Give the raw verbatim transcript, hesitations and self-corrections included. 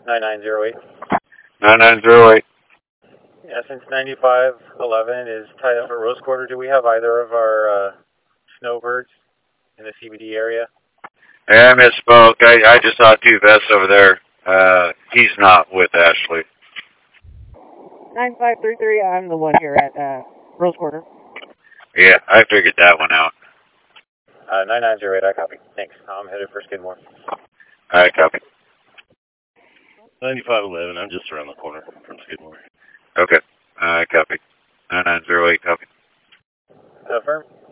nine nine zero eight. nine nine zero eight. Yeah, since ninety-five eleven is tied up at Rose Quarter, do we have either of our uh, snowbirds in the C B D area? Yeah, I misspoke. I, I just saw two vests over there. Uh, he's not with Ashley. nine five three three, I'm the one here at uh, Rose Quarter. Yeah, I figured that one out. Uh, nine nine zero eight, I copy. Thanks. I'm headed for Skidmore. I copy. ninety-five eleven, I'm just around the corner from Skidmore. Okay, I copy. nine nine zero eight, copy. Affirm.